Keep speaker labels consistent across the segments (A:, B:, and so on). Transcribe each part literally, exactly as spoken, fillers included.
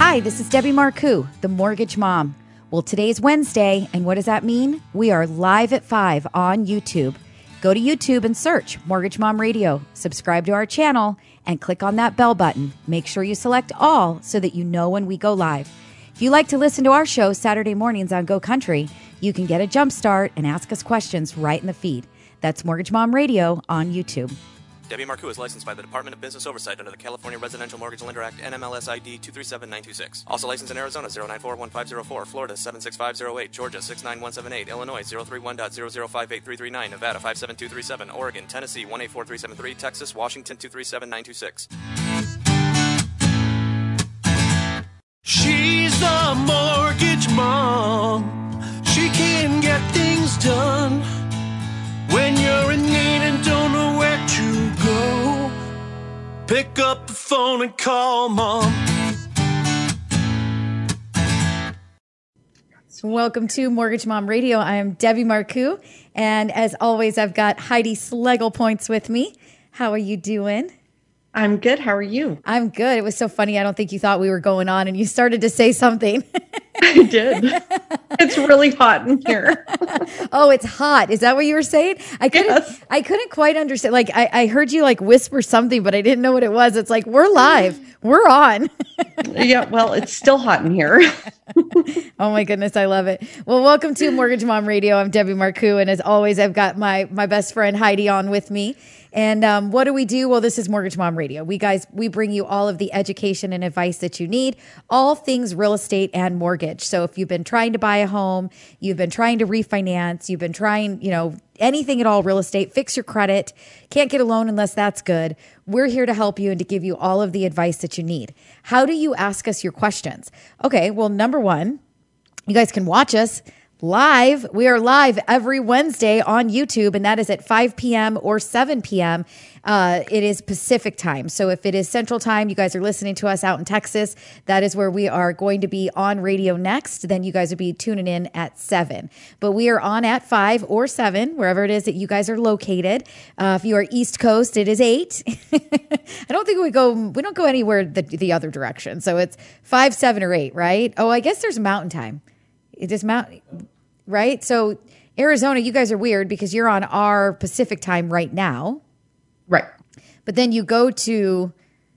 A: Hi, this is Debbie Marcoux, the Mortgage Mom. Well, today's Wednesday, and what does that mean? We are live at five on YouTube. Go to YouTube and search Mortgage Mom Radio. Subscribe to our channel and click on that bell button. Make sure you select all so that you know when we go live. If you like to listen to our show Saturday mornings on Go Country, you can get a jump start and ask us questions right in the feed. That's Mortgage Mom Radio on YouTube.
B: Debbie Marcoux is licensed by the Department of Business Oversight under the California Residential Mortgage Lender Act, N M L S I D two three seven nine two six. Also licensed in Arizona zero nine four one five zero four, Florida seven six five zero eight, Georgia six nine one seven eight, Illinois zero three one zero zero five eight three three nine, Nevada five seven two three seven, Oregon, Tennessee one eight four three seven three, Texas, Washington two three seven nine two six.
C: She's the mortgage mom. She can get things done when you're in need and don't know where to go. Pick up the phone and call mom.
A: Welcome to Mortgage Mom Radio. I am Debbie Marcoux, and as always, I've got Heidi Schlegelpoints with me. How are you doing?
D: I'm good. How are you?
A: I'm good. It was so funny. I don't think you thought we were going on, and you started to say something.
D: I did. It's really hot in here.
A: Oh, it's hot. Is that what you were saying? I couldn't. Yes. I couldn't quite understand. Like I, I heard you like whisper something, but I didn't know what it was. It's like we're live. We're on.
D: Yeah. Well, it's still hot in here.
A: Oh my goodness, I love it. Well, welcome to Mortgage Mom Radio. I'm Debbie Marcoux, and as always, I've got my my best friend Heidi on with me. And um, what do we do? Well, this is Mortgage Mom Radio. We guys, we bring you all of the education and advice that you need, all things real estate and mortgage. So if you've been trying to buy a home, you've been trying to refinance, you've been trying, you know, anything at all real estate, fix your credit, can't get a loan unless that's good, we're here to help you and to give you all of the advice that you need. How do you ask us your questions? Okay, well, number one, you guys can watch us live. We are live every Wednesday on YouTube, and that is at five p.m. or seven p.m. Uh, it is Pacific time. So if it is Central time, you guys are listening to us out in Texas, that is where we are going to be on radio next. Then you guys will be tuning in at seven. But we are on at five or seven, wherever it is that you guys are located. Uh, if you are East Coast, it is eight. I don't think we go, we don't go anywhere the, the other direction. So it's five, seven, or eight, right? Oh, I guess there's Mountain time. It is mountain, right? So Arizona, you guys are weird because you're on our Pacific time right now.
D: Right.
A: But then you go to,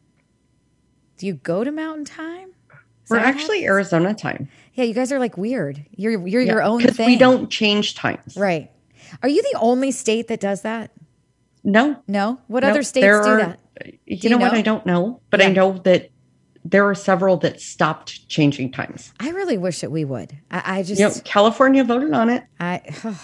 A: do you go to Mountain time? Is
D: We're
A: that
D: actually
A: happens?
D: Arizona time.
A: Yeah, you guys are like weird. You're you're
D: Yeah,
A: your own
D: because
A: thing.
D: we don't change times.
A: Right. Are you the only state that does that?
D: No.
A: No? What
D: No,
A: other states
D: there
A: do
D: are-
A: that?
D: You
A: Do
D: know,
A: you
D: what?
A: know?
D: I don't know, but
A: Yeah.
D: I know that there are several that stopped changing times.
A: I really wish that we would. I, I just,
D: You know, California voted on it.
A: I,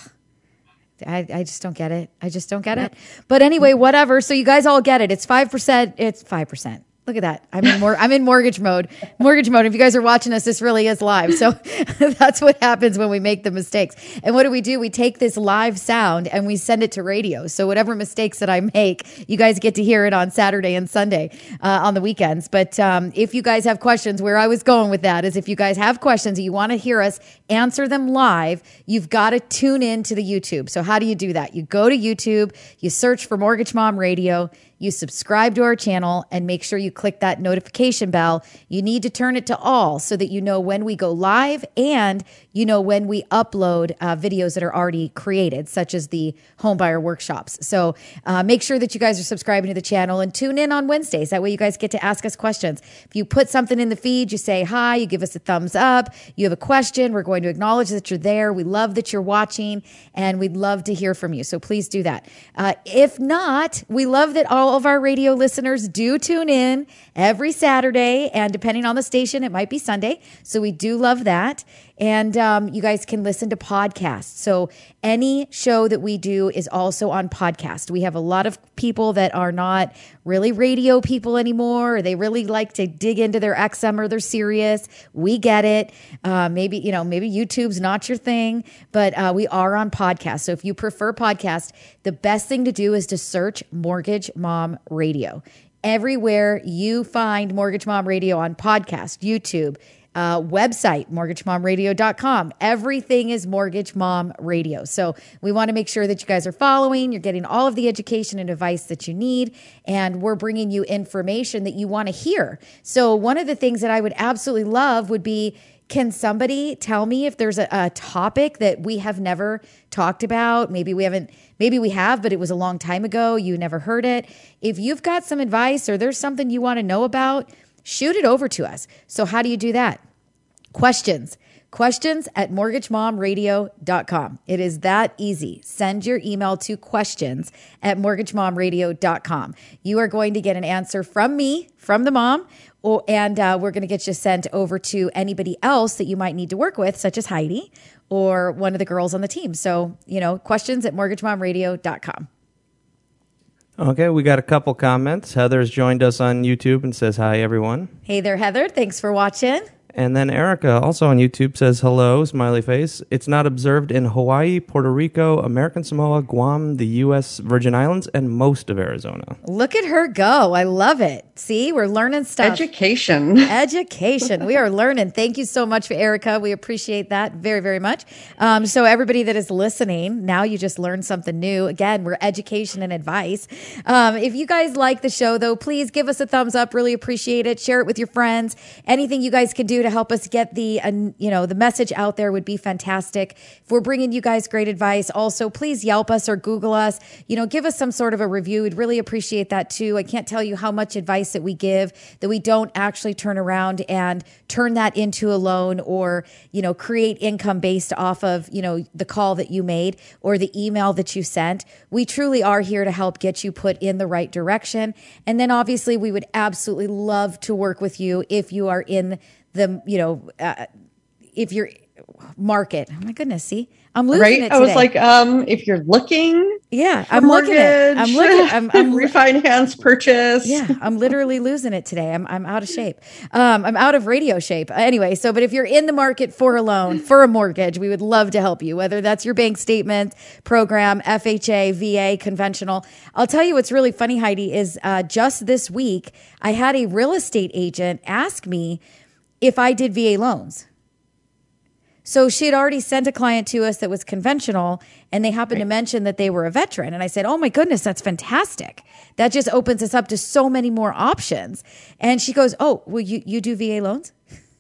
A: I, I just don't get it. I just don't get it. But anyway, whatever. So you guys all get it. It's five percent. It's five percent. Look at that. I'm in more, I'm in mortgage mode, mortgage mode. If you guys are watching us, this really is live. So that's what happens when we make the mistakes. And what do we do? We take this live sound and we send it to radio. So whatever mistakes that I make, you guys get to hear it on Saturday and Sunday uh, on the weekends. But um, if you guys have questions, where I was going with that is if you guys have questions and you want to hear us answer them live, you've got to tune in to the YouTube. So how do you do that? You go to YouTube, you search for Mortgage Mom Radio, you subscribe to our channel, and make sure you click that notification bell. You need to turn it to all so that you know when we go live and you know when we upload uh, videos that are already created, such as the homebuyer workshops. So uh, make sure that you guys are subscribing to the channel and tune in on Wednesdays. That way you guys get to ask us questions. If you put something in the feed, you say hi, you give us a thumbs up, you have a question, we're going to acknowledge that you're there. We love that you're watching, and we'd love to hear from you. So please do that. Uh, if not, we love that all of our radio listeners do tune in every Saturday, and depending on the station, it might be Sunday. So we do love that. And um, you guys can listen to podcasts. So any show that we do is also on podcast. We have a lot of people that are not really radio people anymore. Or they really like to dig into their X M or their Sirius. We get it. Uh, maybe, you know, maybe YouTube's not your thing, but uh, we are on podcast. So if you prefer podcast, the best thing to do is to search Mortgage Mom Radio. Everywhere you find Mortgage Mom Radio on podcast, YouTube, uh, website, mortgage mom radio dot com. Everything is Mortgage Mom Radio. So we want to make sure that you guys are following. You're getting all of the education and advice that you need, and we're bringing you information that you want to hear. So one of the things that I would absolutely love would be, can somebody tell me if there's a, a topic that we have never talked about? Maybe we haven't, maybe we have, but it was a long time ago. You never heard it. If you've got some advice or there's something you want to know about, shoot it over to us. So how do you do that? Questions. Questions at mortgage mom radio dot com. It is that easy. Send your email to questions at mortgage mom radio dot com. You are going to get an answer from me, from the mom, or, and uh, we're going to get you sent over to anybody else that you might need to work with, such as Heidi or one of the girls on the team. So, you know, questions at mortgage mom radio dot com.
E: Okay, we got a couple comments. Heather's joined us on YouTube and says, hi, everyone.
A: Hey there, Heather. Thanks for watching.
E: And then Erica, also on YouTube, says, hello, smiley face. It's not observed in Hawaii, Puerto Rico, American Samoa, Guam, the U S Virgin Islands, and most of Arizona.
A: Look at her go. I love it. See, we're learning stuff.
D: Education.
A: Education. We are learning. Thank you so much for Erica. We appreciate that very, very much. Um, so everybody that is listening, now you just learned something new. Again, we're education and advice. Um, if you guys like the show, though, please give us a thumbs up. Really appreciate it. Share it with your friends. Anything you guys can do to help us get the, uh, you know, the message out there would be fantastic. If we're bringing you guys great advice, also please Yelp us or Google us. You know, give us some sort of a review. We'd really appreciate that too. I can't tell you how much advice that we give that we don't actually turn around and turn that into a loan or, you know, create income based off of, you know, the call that you made or the email that you sent. We truly are here to help get you put in the right direction. And then obviously we would absolutely love to work with you if you are in the, you know, uh, if you're market. Oh my goodness. See, I'm losing
D: right?
A: it today.
D: I was like, um, if you're looking,
A: yeah,
D: for
A: I'm
D: mortgage,
A: looking at it. I'm looking, I'm, I'm
D: refinance purchase.
A: Yeah, I'm literally losing it today. I'm I'm out of shape. Um, I'm out of radio shape. Anyway, so but if you're in the market for a loan, for a mortgage, we would love to help you, whether that's your bank statement, program, F H A, V A, conventional. I'll tell you what's really funny, Heidi, is uh, just this week, I had a real estate agent ask me if I did V A loans. So she had already sent a client to us that was conventional, and they happened right. to mention that they were a veteran. And I said, oh my goodness, that's fantastic. That just opens us up to so many more options. And she goes, oh, well, you, you do V A loans?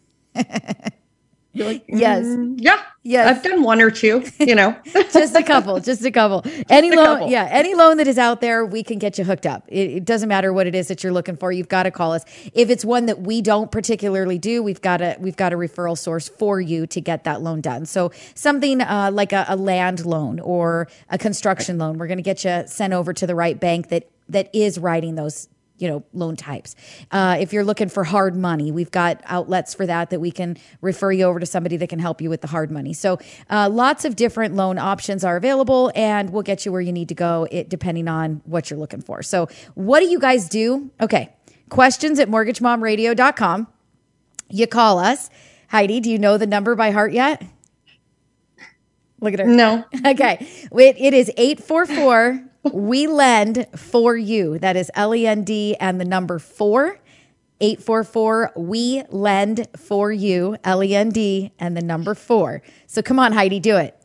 D: You're like,
A: yes.
D: Mm, yeah.
A: Yes.
D: I've done one or two, you know.
A: just a couple, just a couple. Any
D: a
A: loan,
D: couple.
A: yeah, any loan that is out there, we can get you hooked up. It, it doesn't matter what it is that you're looking for. You've got to call us. If it's one that we don't particularly do, we've got a we've got a referral source for you to get that loan done. So something uh, like a, a land loan or a construction loan, we're going to get you sent over to the right bank that that is writing those, you know, loan types. Uh, if you're looking for hard money, we've got outlets for that that we can refer you over to somebody that can help you with the hard money. So uh, lots of different loan options are available, and we'll get you where you need to go, it, depending on what you're looking for. So what do you guys do? Okay. Questions at mortgage mom radio dot com. You call us. Heidi, do you know the number by heart yet? Look at her.
D: No.
A: Okay. It, it is eight four four We lend for you. That is L E N D and the number four. eight four four We lend for you. L E N D and the number four. So come on, Heidi, do it.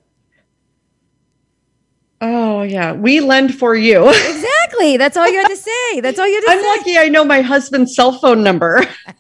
D: Oh, yeah. We lend for you.
A: Exactly. That's all you had to say. That's all you had to
D: I'm
A: say.
D: lucky I know my husband's cell phone number.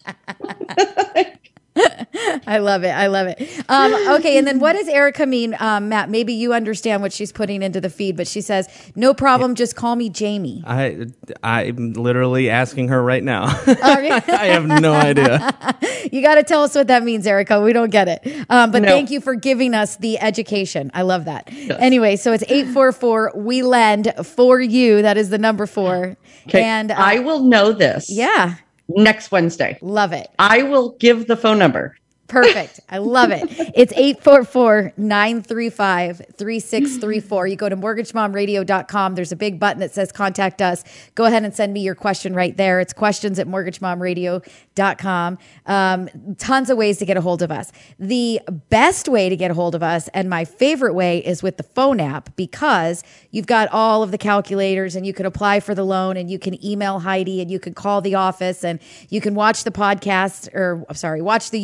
A: I love it. I love it. Um, okay. And then what does Erica mean? Um, Matt, maybe you understand what she's putting into the feed, but she says, no problem. Just call me Jamie.
E: I, I'm literally asking her right now.
A: Are you?
E: I have no idea.
A: You got to tell us what that means, Erica. We don't get it. Um, but
D: No.
A: thank you for giving us the education. I love that. Yes. Anyway, so it's eight four four We lend for you. That is the number four.
D: Okay.
A: And uh,
D: I will know this.
A: Yeah.
D: Next Wednesday.
A: Love it.
D: I will give the phone number.
A: Perfect. I love it. It's eight four four, nine three five, three six three four. You go to mortgage mom radio dot com. There's a big button that says contact us. Go ahead and send me your question right there. It's questions at mortgage mom radio dot com. Um, tons of ways to get a hold of us. The best way to get a hold of us, and my favorite way, is with the phone app, because you've got all of the calculators and you can apply for the loan and you can email Heidi and you can call the office and you can watch the podcast or, I'm sorry, watch the YouTube and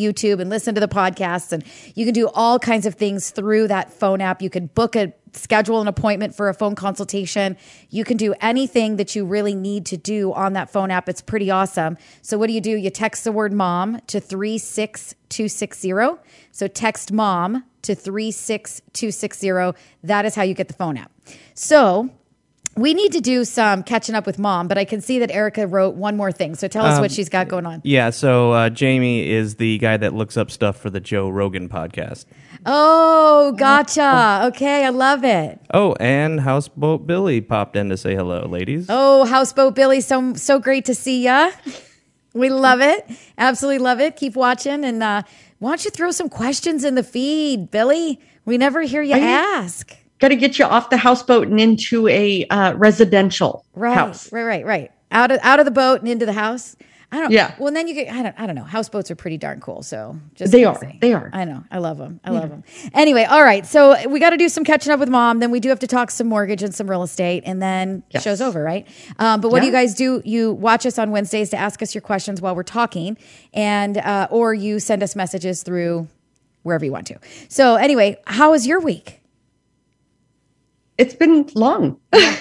A: and listen to the podcasts, and you can do all kinds of things through that phone app. You can book a schedule an appointment for a phone consultation. You can do anything that you really need to do on that phone app. It's pretty awesome. So what do you do? You text the word mom to three six two six zero. So text mom to three six two six zero. That is how you get the phone app. So we need to do some catching up with mom, but I can see that Erica wrote one more thing. So tell us
E: Um,
A: what she's got going on.
E: Yeah, so uh, Jamie is the guy that looks up stuff for the Joe Rogan podcast.
A: Oh, gotcha. Okay, I love it.
E: Oh, and Houseboat Billy popped in to say hello, ladies.
A: Oh, Houseboat Billy, so so great to see ya. We love it. Absolutely love it. Keep watching, and uh, why don't you throw some questions in the feed, Billy? We never hear you
D: I-
A: ask.
D: Got to get you off the houseboat and into a uh, residential
A: Right,
D: house.
A: right, right, right. Out of out of the boat and into the house. I don't.
D: Yeah.
A: Well, then you get. I don't. I don't know. Houseboats are pretty darn cool. So just
D: They
A: gonna
D: are.
A: say.
D: They are.
A: I know. I love them. I love them. Anyway, all right. So we got to do some catching up with mom. Then we do have to talk some mortgage and some real estate, and then
D: Yes.
A: show's over, right? Um, but what do you
D: Yeah.
A: guys do? You watch us on Wednesdays to ask us your questions while we're talking, and uh, or you send us messages through wherever you want to. So anyway, how was your week?
D: It's been long.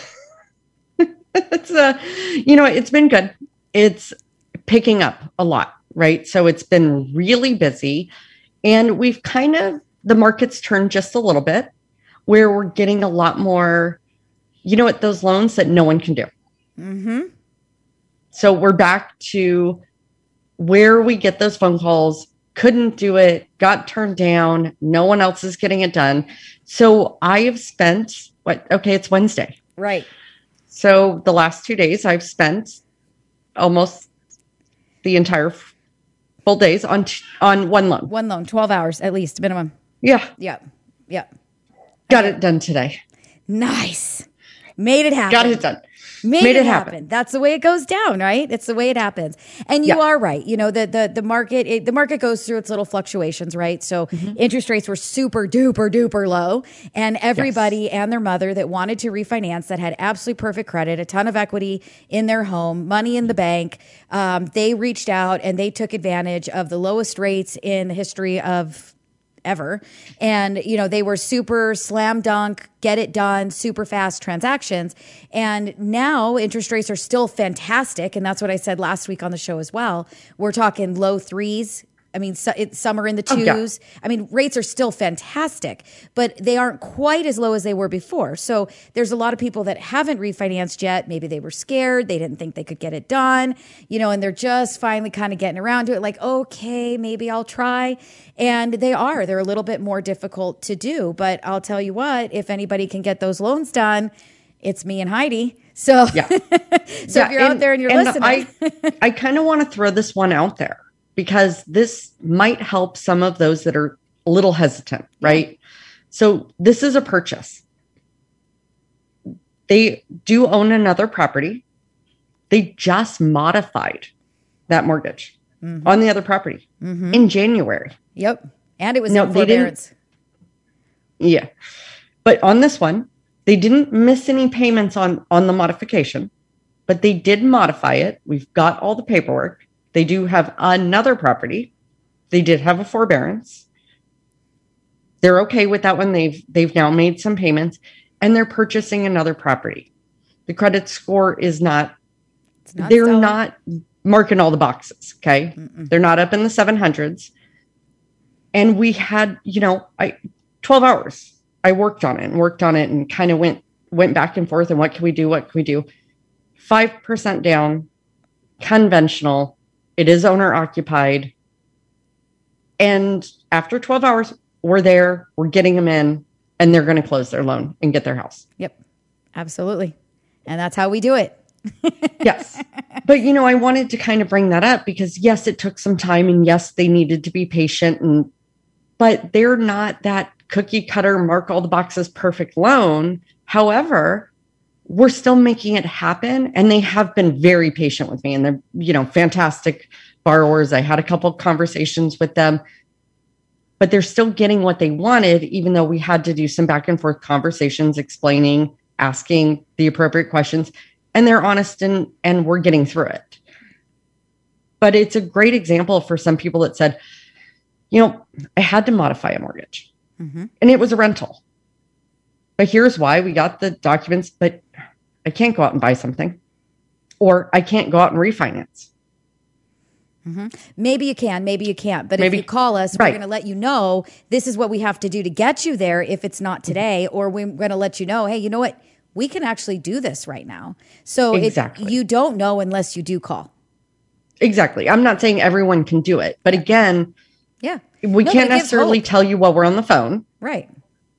D: It's uh, you know, it's been good. It's picking up a lot, right? So it's been really busy, and we've kind of the market's turned just a little bit, where we're getting a lot more. You know what? Those loans that no one can do.
A: Mm-hmm.
D: So we're back to where we get those phone calls. Couldn't do it. Got turned down. No one else is getting it done. So I have spent what? Okay, it's Wednesday.
A: Right.
D: So the last two days, I've spent almost the entire f- full days on t- on one loan.
A: One loan, twelve hours at least minimum.
D: Yeah,
A: Yep. Yep.
D: got it done today.
A: Nice. Made it happen.
D: Got it done.
A: Made,
D: Made
A: it
D: it
A: happen.
D: happen.
A: That's the way it goes down, right? It's the way it happens. And you
D: Yeah.
A: are right. You know, the the the market it, the market goes through its little fluctuations, right? So
D: Mm-hmm.
A: interest rates were super duper duper low, and everybody and their mother that wanted to refinance that had absolutely perfect credit, a ton of equity in their home, money in the bank, um, they reached out and they took advantage of the lowest rates in the history of ever. And, you know, they were super slam dunk, get it done, super fast transactions. And now interest rates are still fantastic. And that's what I said last week on the show as well. We're talking low threes. I mean, so, it, some are in the
D: Oh, yeah.
A: twos. I mean, rates are still fantastic, but they aren't quite as low as they were before. So there's a lot of people that haven't refinanced yet. Maybe they were scared. They didn't think they could get it done, you know, and they're just finally kind of getting around to it. Like, okay, maybe I'll try. And they are. They're a little bit more difficult to do. But I'll tell you what, if anybody can get those loans done, it's me and Heidi. So,
D: Yeah.
A: so
D: Yeah,
A: if you're out there and you're listening.
D: I, I kind of want to throw this one out there because this might help some of those that are a little hesitant, right? So this is a purchase. They do own another property. They just modified that mortgage on the other property in January.
A: Yep. And it was
D: No,
A: in
D: they didn't-
A: forbearance.
D: Yeah. But on this one, they didn't miss any payments on, on the modification, but they did modify it. We've got all the paperwork. They do have another property. They did have a forbearance. They're okay with that one. They've they've now made some payments and they're purchasing another property. The credit score is not,
A: It's not
D: they're
A: stellar.
D: not marking all the boxes. Okay. They're not up in the seven hundreds. And we had, you know, I twelve hours. I worked on it and worked on it and kind of went went back and forth and what can we do? What can we do? five percent down, conventional. It is owner occupied. And after twelve hours, we're there, we're getting them in, and they're going to close their loan and get their house.
A: Yep. Absolutely. And that's how we do it.
D: Yes. But, you know, I wanted to kind of bring that up because, yes, it took some time and yes, they needed to be patient. And but they're not that cookie cutter, mark all the boxes, perfect loan. However, we're still making it happen. And they have been very patient with me and they're, you know, fantastic borrowers. I had a couple of conversations with them, but they're still getting what they wanted, even though we had to do some back and forth conversations, explaining, asking the appropriate questions, and they're honest and, and we're getting through it. But it's a great example for some people that said, you know, I had to modify a mortgage mm-hmm. and it was a rental. But here's why: we got the documents, but I can't go out and buy something, or I can't go out and refinance.
A: Mm-hmm. Maybe you can, maybe you can't. But
D: maybe.
A: if you call us,
D: right.
A: we're going to let you know this is what we have to do to get you there if it's not today, mm-hmm. or we're going to let you know, hey, you know what? We can actually do this right now. So exactly. it, you don't know unless you do call.
D: Exactly. I'm not saying everyone can do it. But again,
A: yeah,
D: we
A: no,
D: can't necessarily tell you while we're on the phone.
A: Right.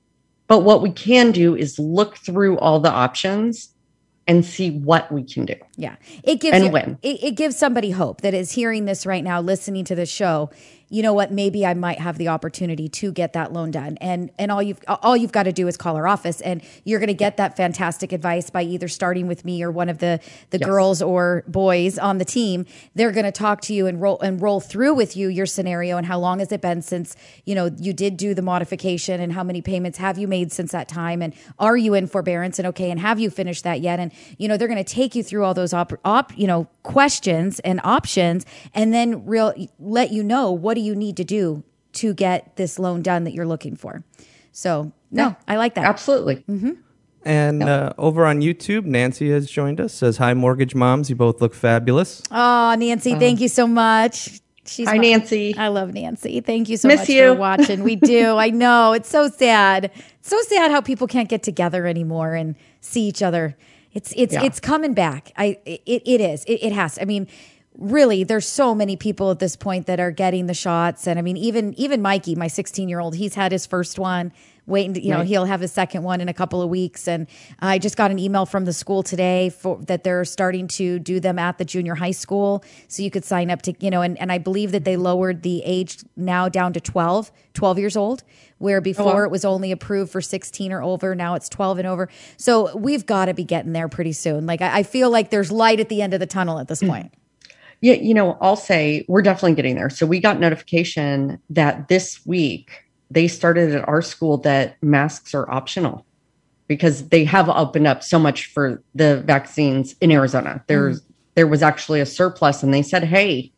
D: But what we can do is look through all the options and see what we can do.
A: Yeah. It gives
D: and
A: you,
D: when.
A: It, it gives somebody hope that is hearing this right now, listening to this show. You know what? Maybe I might have the opportunity to get that loan done. And and all you've all you've got to do is call our office, and you're going to get that fantastic advice by either starting with me or one of the the
D: yes.
A: girls or boys on the team. They're going to talk to you and roll and roll through with you your scenario and how long has it been since, you know, you did do the modification, and how many payments have you made since that time, and are you in forbearance, and okay, and have you finished that yet? And you know, they're going to take you through all those op, op you know questions and options, and then real let you know what do you need to do to get this loan done that you're looking for. So no, yeah, I like that.
D: Absolutely.
A: Mm-hmm.
E: And uh, over on YouTube, Nancy has joined us, says, hi, Mortgage Moms. You both look fabulous.
A: Oh, Nancy, uh, thank you so much. She's
D: hi,
A: my,
D: Nancy.
A: I love Nancy. Thank you so
D: Miss
A: much
D: you.
A: for watching. We do. I know. It's so sad. It's so sad how people can't get together anymore and see each other. It's it's yeah. it's coming back. I it, it is. It, it has. I mean, really, there's so many people at this point that are getting the shots. And I mean, even even Mikey, my sixteen-year-old, he's had his first one. Waiting, to, you know, right. he'll have his second one in a couple of weeks. And I just got an email from the school today for that they're starting to do them at the junior high school. So you could sign up to, you know, and, and I believe that they lowered the age now down to twelve, twelve years old, where before oh, wow. it was only approved for sixteen or over. Now it's twelve and over. So we've got to be getting there pretty soon. Like, I, I feel like there's light at the end of the tunnel at this point.
D: Yeah, you know, I'll say we're definitely getting there. So we got notification that this week they started at our school that masks are optional because they have opened up so much for the vaccines in Arizona. There's, mm. there was actually a surplus, and they said, hey,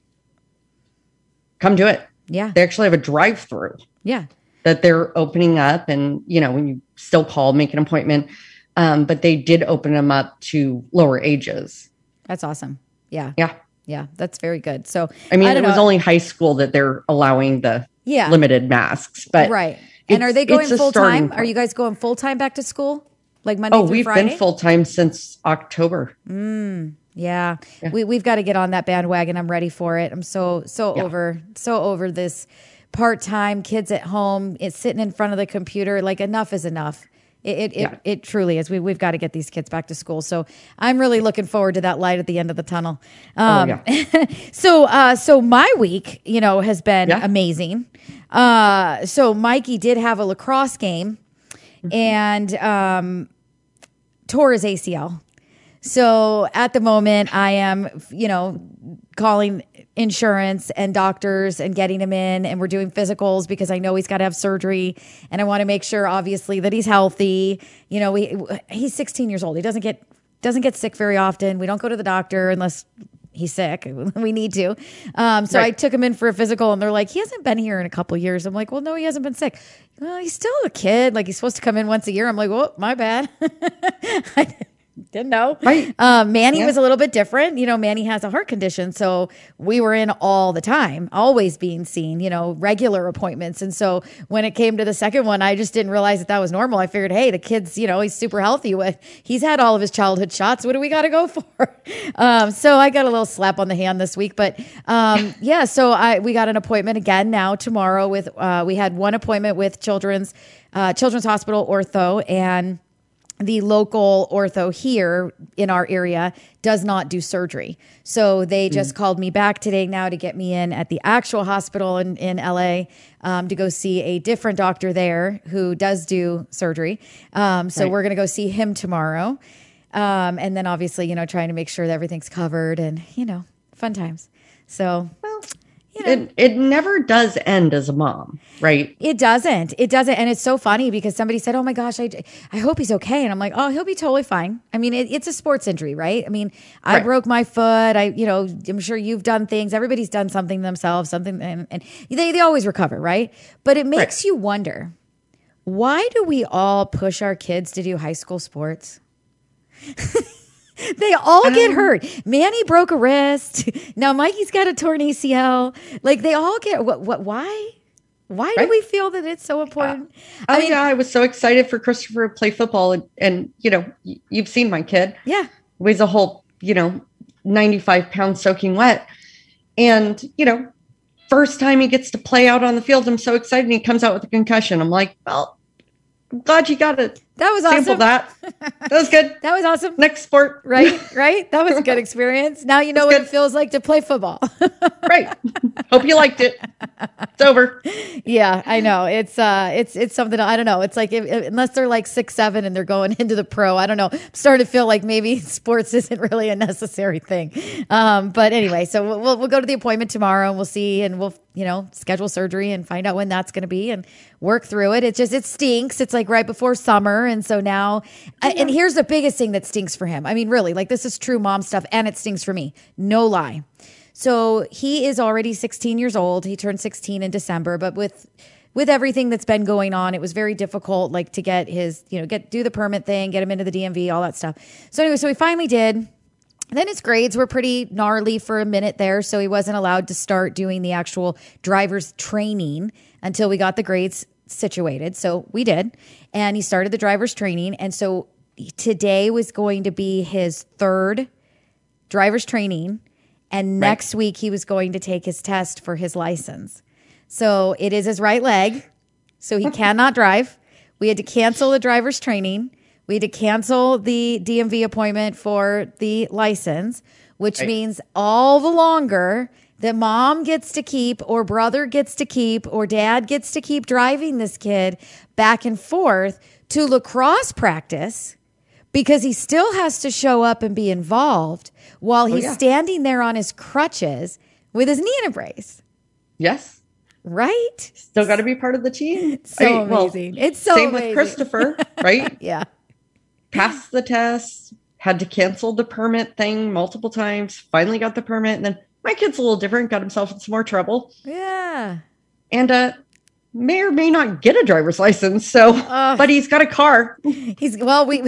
D: come do it.
A: Yeah.
D: They actually have a drive-through.
A: Yeah.
D: That they're opening up, and, you know, when you still call, make an appointment. Um, but they did open them up to lower ages.
A: That's awesome. Yeah.
D: Yeah.
A: Yeah, that's very good. So
D: I mean,
A: I
D: it was
A: know.
D: only high school that they're allowing the
A: yeah.
D: limited masks, but
A: right. And are they going full time? Are you guys going full time back to school, like Monday
D: oh,
A: through
D: we've
A: Friday?
D: been full time since October.
A: Mm, yeah. yeah, we we've got to get on that bandwagon. I'm ready for it. I'm so so yeah. over so over this part time kids at home. It's sitting in front of the computer. Like, enough is enough. It it, yeah. it it truly is. We we've got to get these kids back to school. So I'm really looking forward to that light at the end of the tunnel. Um, oh, yeah. so uh, so my week, you know, has been yeah. amazing. Uh, so Mikey did have a lacrosse game, mm-hmm. and um, tore his A C L. So at the moment, I am, you know, calling insurance and doctors and getting him in, and we're doing physicals because I know he's got to have surgery, and I want to make sure, obviously, that he's healthy. You know, we he's sixteen years old. He doesn't get doesn't get sick very often. We don't go to the doctor unless he's sick. We need to. Um, so right. I took him in for a physical, and they're like, he hasn't been here in a couple of years. I'm like, well, no, he hasn't been sick. Well, he's still a kid. Like, he's supposed to come in once a year. I'm like, well, my bad. I didn't know. Right. Um, Manny yeah. was a little bit different. You know, Manny has a heart condition. So we were in all the time, always being seen, you know, regular appointments. And so when it came to the second one, I just didn't realize that that was normal. I figured, hey, the kid's, you know, he's super healthy. With He's had all of his childhood shots. What do we got to go for? Um, so I got a little slap on the hand this week. But um, yeah, so I we got an appointment again now tomorrow with, uh, we had one appointment with Children's, uh, Children's Hospital Ortho, and the local ortho here in our area does not do surgery. So they just mm. called me back today now to get me in at the actual hospital in, in L A um, to go see a different doctor there who does do surgery. Um, so right. we're going to go see him tomorrow. Um, and then obviously, you know, trying to make sure that everything's covered and, you know, fun times. So, well, you know,
D: It, it never does end as a mom, right?
A: it doesn't. It doesn't. And it's so funny because somebody said, oh my gosh, I, I hope he's okay. And I'm like, oh, he'll be totally fine. I mean, it, it's a sports injury, right? I mean, I
D: Right.
A: broke my foot. I, you know, I'm sure you've done things. Everybody's done something themselves, something, and, and they, they always recover, right? But it makes
D: Right.
A: you wonder, why do we all push our kids to do high school sports? They all get hurt. Manny broke a wrist. Now Mikey's got a torn A C L. Like they all get what? What? Why? Why do
D: Right.
A: we feel that it's so important?
D: Oh,
A: I mean,
D: yeah, I was so excited for Christopher to play football. And, and you know, y- you've seen my kid.
A: yeah,
D: Weighs a whole, you know, ninety-five pounds soaking wet. And, you know, first time he gets to play out on the field, I'm so excited. And he comes out with a concussion. I'm like, well, I'm glad you got to
A: that was
D: sample
A: awesome.
D: that. That was good.
A: That was awesome.
D: Next sport.
A: Right, right. That was a good experience. Now you know what
D: good.
A: it feels like to play football.
D: Right. Hope you liked it. It's over.
A: Yeah, I know. It's uh, it's it's something. I don't know. It's like if, if- unless they're like six seven and they're going into the pro. I don't know. I'm starting to feel like maybe sports isn't really a necessary thing. Um, but anyway, so we'll we'll, we'll go to the appointment tomorrow and we'll see and we'll you know schedule surgery and find out when that's going to be and work through it. It just it stinks. It's like right before summer, and so now. I, and here's the biggest thing that stinks for him. I mean, really, like this is true mom stuff, and it stinks for me. No lie. So he is already sixteen years old. He turned sixteen in December, but with with everything that's been going on, it was very difficult, like to get his, you know, get do the permit thing, get him into the D M V, all that stuff. So anyway, so we finally did. Then his grades were pretty gnarly for a minute there, so he wasn't allowed to start doing the actual driver's training until we got the grades situated. So we did, and he started the driver's training, and so today was going to be his third driver's training. And next week, he was going to take his test for his license. So it is his right leg. So he cannot drive. We had to cancel the driver's training. We had to cancel the D M V appointment for the license, which
D: Right.
A: means all the longer that mom gets to keep or brother gets to keep or dad gets to keep driving this kid back and forth to lacrosse practice, because he still has to show up and be involved while he's
D: yeah.
A: standing there on his crutches with his knee in a brace.
D: Yes.
A: Right?
D: Still got to be part of the team.
A: So
D: I- well,
A: amazing. It's so
D: same
A: amazing.
D: with Christopher, right?
A: Yeah.
D: Passed the test, had to cancel the permit thing multiple times, finally got the permit. And then my kid's a little different, got himself in some more trouble.
A: Yeah.
D: And uh, may or may not get a driver's license. So, but he's got a car.
A: He's well, we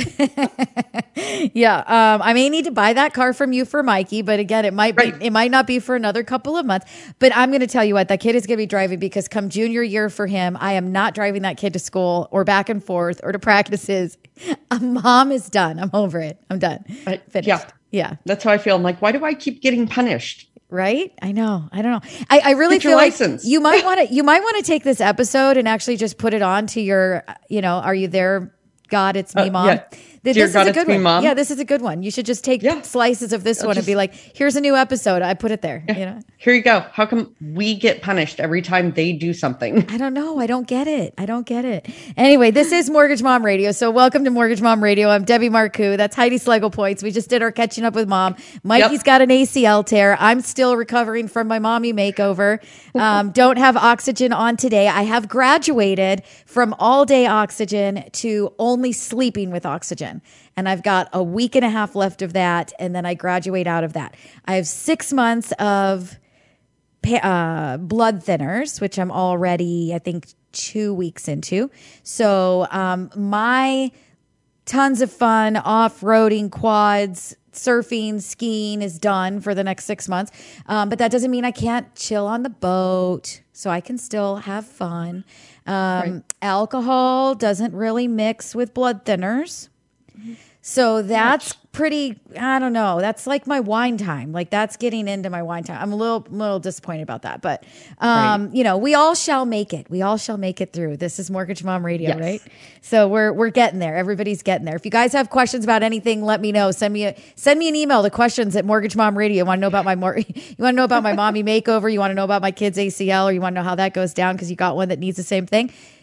A: yeah. Um, I may need to buy that car from you for Mikey, but again, it might be
D: Right.
A: it might not be for another couple of months. But I'm going to tell you what, that kid is going to be driving, because come junior year for him, I am not driving that kid to school or back and forth or to practices. A mom is done. I'm over it. I'm done.
D: I-
A: Finished.
D: yeah.
A: Yeah.
D: That's how I feel. I'm like, why do I keep getting punished?
A: Right? I know. I don't know. I, I really
D: Get your
A: feel like
D: license.
A: you might want to you might want to take this episode and actually just put it on to your, you know, Are You There, God? It's Me,
D: Uh,
A: Mom.
D: yeah.
A: Th-
D: Dear
A: This
D: God,
A: is a
D: It's
A: good
D: Me,
A: one.
D: Mom.
A: Yeah, this is a good one. You should just take
D: Yeah.
A: slices of this one and
D: just-
A: be like, here's a new episode. I put it there. You know?
D: Here you go. How come we get punished every time they do something?
A: I don't know. I don't get it. I don't get it. Anyway, this is Mortgage Mom Radio. So welcome to Mortgage Mom Radio. I'm Debbie Marcoux. That's Heidi Schlegel Points. We just did our catching up with mom. Mikey's
D: Yep.
A: got an A C L tear. I'm still recovering from my mommy makeover. Um, don't have oxygen on today. I have graduated from all day oxygen to only sleeping with oxygen. And I've got a week and a half left of that. And then I graduate out of that. I have six months of pa- uh, blood thinners, which I'm already, I think, two weeks into. So um, my tons of fun off-roading, quads, surfing, skiing is done for the next six months. Um, but that doesn't mean I can't chill on the boat. So I can still have fun. Um,
D: Right.
A: Alcohol doesn't really mix with blood thinners. So that's pretty, I don't know. That's like my wine time. Like that's getting into my wine time. I'm a little, little disappointed about that, but, um, you know, we all shall make it. We all shall make it through. This is Mortgage Mom Radio,
D: Yes.
A: right? So we're, we're getting there. Everybody's getting there. If you guys have questions about anything, let me know. Send me a, send me an email to questions at Mortgage Mom Radio. You want to know about my more, you want to know about my mommy makeover? You want to know about my kid's A C L, or you want to know how that goes down because you got one that needs the same thing?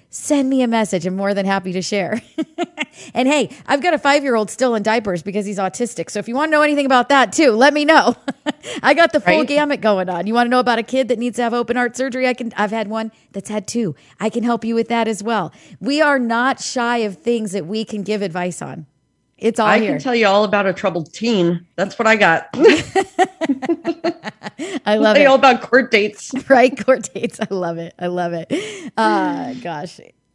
A: send me a message. I'm more than happy to share. And hey, I've got a five-year-old still in diapers because he's autistic. So if you want to know anything about that too, let me know. I got the full
D: Right?
A: gamut going on. You want to know about a kid that needs to have open heart surgery? I can, I've had one that's had two. I can help you with that as well. We are not shy of things that we can give advice on. It's all
D: I
A: here.
D: can tell you all about a troubled teen. That's what I got.
A: I love
D: Tell
A: it.
D: you all about court dates.
A: Right? Court dates. I love it. I love it. Uh, gosh.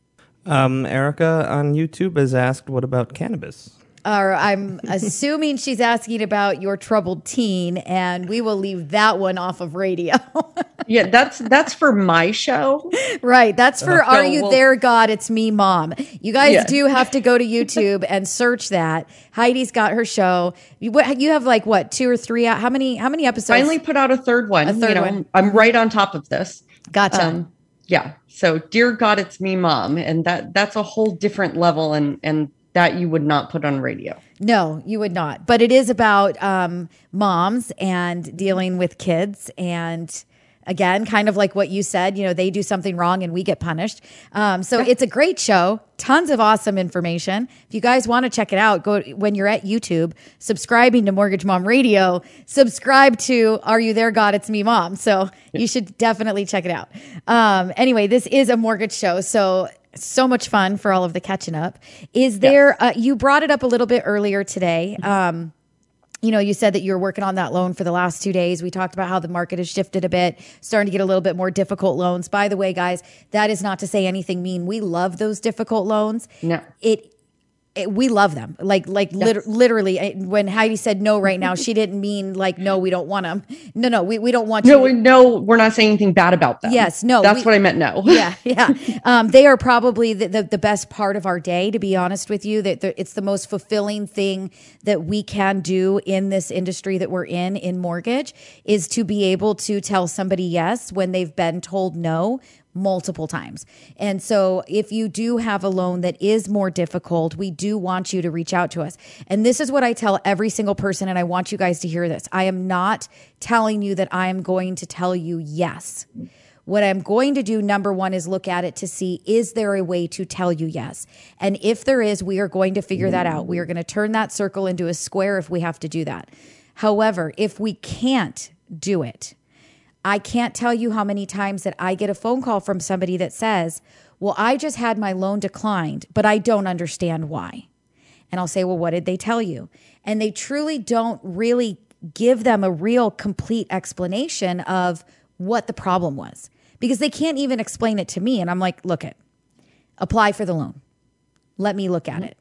E: Um, Erica on YouTube has asked, what about cannabis?
A: Or I'm assuming she's asking about your troubled teen, and we will leave that one off of radio.
D: Yeah, that's that's for my show.
A: Right. That's for
D: Uh,
A: Are
D: so
A: You
D: we'll-
A: There, God? It's Me, Mom. You guys
D: Yeah.
A: do have to go to YouTube and search that. Heidi's got her show. You, what, you have like what, two or three? How many, how many episodes?
D: Finally put out a third one.
A: A third
D: you know,
A: one.
D: I'm right on top of this.
A: Gotcha.
D: Um, yeah. So, dear God, it's me, Mom, and that that's a whole different level, and and that you would not put on radio.
A: No, you would not. But it is about um, moms and dealing with kids. And again, kind of like what you said, you know, they do something wrong and we get punished. Um, so it's a great show. Tons of awesome information. If you guys want to check it out, go when you're at YouTube, subscribing to Mortgage Mom Radio, subscribe to Are You There, God? It's Me, Mom. So you should definitely check it out. Um, anyway, this is a mortgage show. So so much fun for all of the catching up. Is there, uh, you brought it up a little bit earlier today. Um, you know, you said that you're working on that loan for the last two days. We talked about how the market has shifted a bit, starting to get a little bit more difficult loans. By the way, guys, that is not to say anything mean. We love those difficult loans.
D: No.
A: It, it we love them. Like, like lit- literally, I- when Heidi said no right now, she didn't mean like, no, we don't want them. No, no, we, we don't want
D: No,
A: you.
D: we- no, we're not saying anything bad about them.
A: Yes, no,
D: that's
A: we-
D: what I meant. No.
A: Yeah, yeah. Um, they are probably the, the, the best part of our day, to be honest with you. That it's the most fulfilling thing that we can do in this industry that we're in, in mortgage, is to be able to tell somebody yes when they've been told no multiple times. And so if you do have a loan that is more difficult, we do want you to reach out to us. And this is what I tell every single person, and I want you guys to hear this. I am not telling you that I am going to tell you yes. What I'm going to do, number one, is look at it to see, is there a way to tell you yes? And if there is, we are going to figure that out. We are going to turn that circle into a square if we have to do that. However, if we can't do it, I can't tell you how many times that I get a phone call from somebody that says, well, I just had my loan declined, but I don't understand why. And I'll say, well, what did they tell you? And they truly don't really give them a real complete explanation of what the problem was, because they can't even explain it to me. And I'm like, look it, apply for the loan. Let me look at it.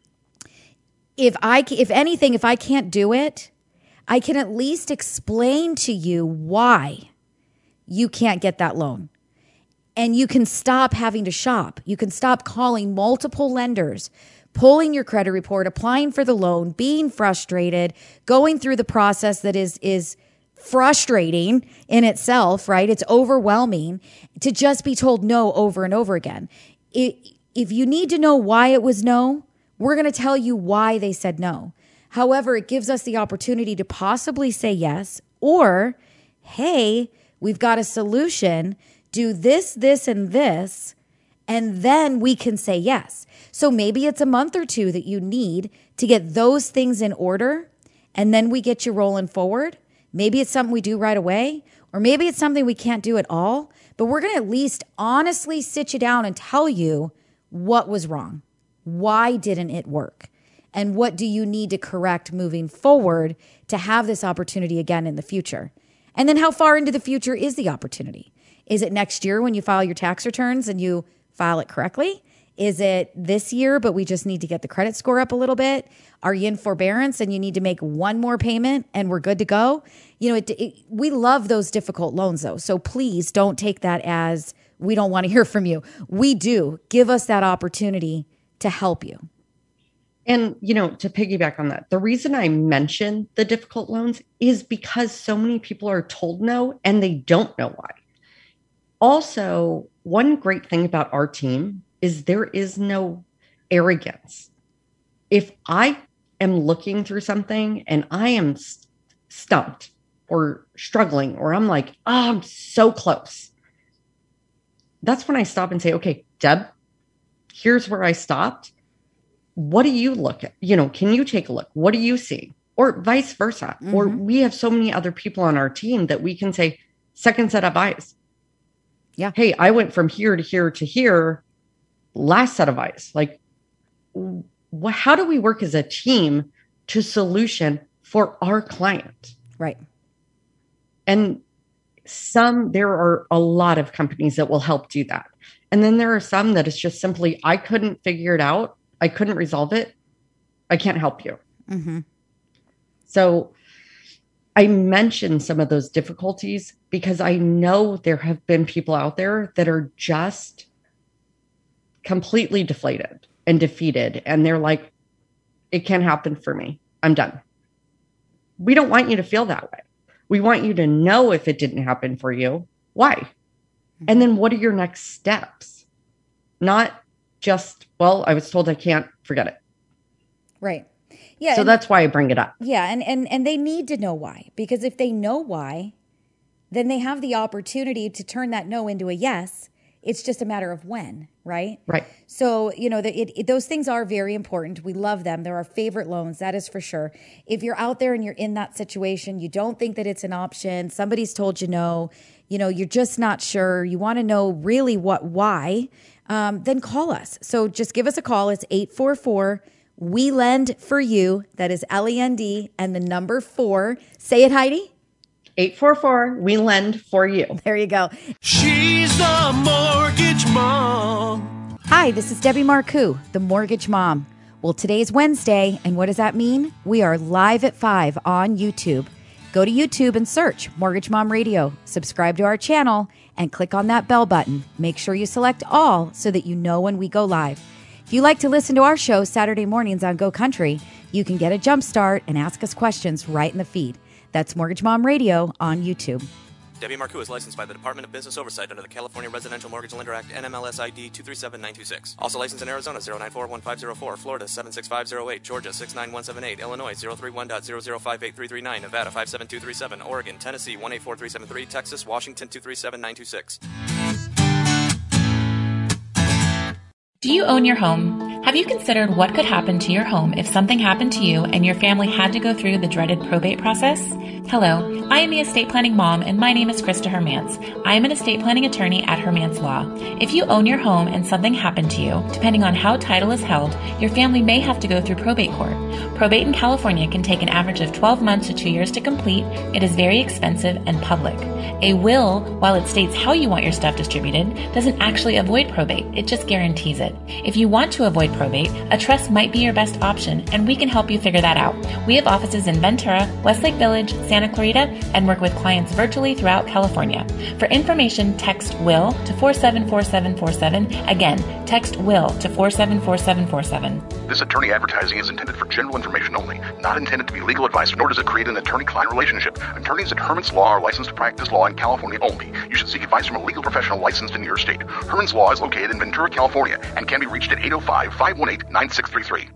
A: If I, if anything, if I can't do it, I can at least explain to you why you can't get that loan. And you can stop having to shop. You can stop calling multiple lenders, pulling your credit report, applying for the loan, being frustrated, going through the process that is, is frustrating in itself, right? It's overwhelming to just be told no over and over again. It, if you need to know why it was no, we're going to tell you why they said no. However, it gives us the opportunity to possibly say yes, or, hey, we've got a solution. Do this, this, and this, and then we can say yes. So maybe it's a month or two that you need to get those things in order, and then we get you rolling forward. Maybe it's something we do right away, or maybe it's something we can't do at all, but we're going to at least honestly sit you down and tell you what was wrong. Why didn't it work? And what do you need to correct moving forward to have this opportunity again in the future? And then how far into the future is the opportunity? Is it next year when you file your tax returns and you file it correctly? Is it this year, but we just need to get the credit score up a little bit? Are you in forbearance and you need to make one more payment and we're good to go? You know, it, it, we love those difficult loans though. So please don't take that as we don't want to hear from you. We do. Give us that opportunity to help you.
D: And, you know, to piggyback on that, the reason I mention the difficult loans is because so many people are told no and they don't know why. Also, one great thing about our team is there is no arrogance. If I am looking through something and I am stumped or struggling, or I'm like, oh, I'm so close, that's when I stop and say, okay, Deb, here's where I stopped. What do you look at? You know, can you take a look? What do you see? Or vice versa. Mm-hmm. Or we have so many other people on our team that we can say, second set of eyes.
A: Yeah.
D: Hey, I went from here to here to here. Last set of eyes. Like, wh- how do we work as a team to solution for our client?
A: Right.
D: And some, there are a lot of companies that will help do that. And then there are some that it's just simply, I couldn't figure it out. I couldn't resolve it. I can't help you.
A: Mm-hmm.
D: So I mentioned some of those difficulties because I know there have been people out there that are just completely deflated and defeated. And they're like, it can't happen for me. I'm done. We don't want you to feel that way. We want you to know if it didn't happen for you, why? And then what are your next steps? Not just, well, I was told I can't, forget it.
A: Right. Yeah.
D: So that's why I bring it up.
A: Yeah. And, and, and they need to know why, because if they know why, then they have the opportunity to turn that no into a yes. It's just a matter of when, right?
D: Right.
A: So, you know, the, it, it, those things are very important. We love them. They're our favorite loans. That is for sure. If you're out there and you're in that situation, you don't think that it's an option, somebody's told you no, you know, you're just not sure, you want to know really what, why, um, then call us. So just give us a call. It's eight four four, we lend for you. That is L E N D and the number four. Say it, Heidi.
D: eight four four, we lend for you.
A: There you go.
C: She's the mortgage mom.
A: Hi, this is Debbie Marcoux, the Mortgage Mom. Well, today's Wednesday, and what does that mean? We are live at five on YouTube. Go to YouTube and search Mortgage Mom Radio. Subscribe to our channel and click on that bell button. Make sure you select all so that you know when we go live. If you like to listen to our show Saturday mornings on Go Country, you can get a jump start and ask us questions right in the feed. That's Mortgage Mom Radio on YouTube.
B: Debbie Marcoux is licensed by the Department of Business Oversight under the California Residential Mortgage Lender Act, N M L S I D two three seven nine two six. Also licensed in Arizona zero nine four one five zero four, Florida seven six five zero eight, Georgia six nine one seven eight, Illinois zero three one zero zero five eight three three nine, Nevada five seven two three seven, Oregon, Tennessee one eight four three seven three, Texas, Washington two three seven nine two six.
F: Do you own your home? Have you considered what could happen to your home if something happened to you and your family had to go through the dreaded probate process? Hello, I am the estate planning mom and my name is Krista Hermance. I am an estate planning attorney at Hermance Law. If you own your home and something happened to you, depending on how title is held, your family may have to go through probate court. Probate in California can take an average of twelve months to two years to complete. It is very expensive and public. A will, while it states how you want your stuff distributed, doesn't actually avoid probate. It just guarantees it. If you want to avoid probate, a trust might be your best option, and we can help you figure that out. We have offices in Ventura, Westlake Village, Santa Clarita, and work with clients virtually throughout California. For information, text WILL to four seven four seven four seven. Again, text WILL to four seven four seven four seven.
G: This attorney advertising is intended for general information only, not intended to be legal advice, nor does it create an attorney-client relationship. Attorneys at Hermance Law are licensed to practice law in California only. You should seek advice from a legal professional licensed in your state. Hermance Law is located in Ventura, California, and can be reached at eight oh five, five one eight, nine six three three.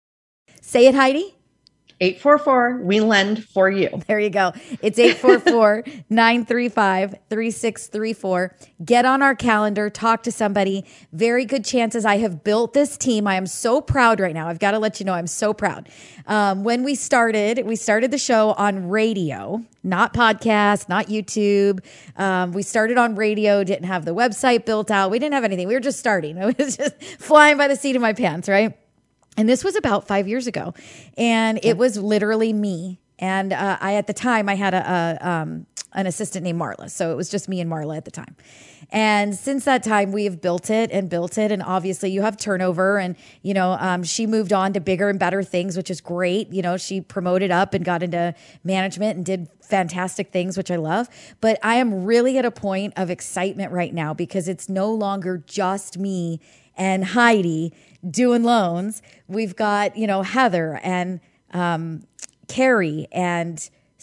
A: Say it, Heidi.
D: eight four four, we lend for you.
A: There you go. It's eight four four, nine three five, three six three four. Get on our calendar, talk to somebody. Very good chances. I have built this team. I am so proud right now. I've got to let you know I'm so proud. Um, when we started, we started the show on radio, not podcast, not YouTube. Um, we started on radio, didn't have the website built out. We didn't have anything. We were just starting. I was just flying by the seat of my pants, right? And this was about five years ago. And it was literally me. And uh, I, at the time, I had a, a um, an assistant named Marla. So it was just me and Marla at the time. And since that time, we have built it and built it. And obviously you have turnover. And, you know, um, she moved on to bigger and better things, which is great. You know, she promoted up and got into management and did fantastic things, which I love. But I am really at a point of excitement right now because it's no longer just me and Heidi doing loans. We've got, you know, Heather and um, Carrie and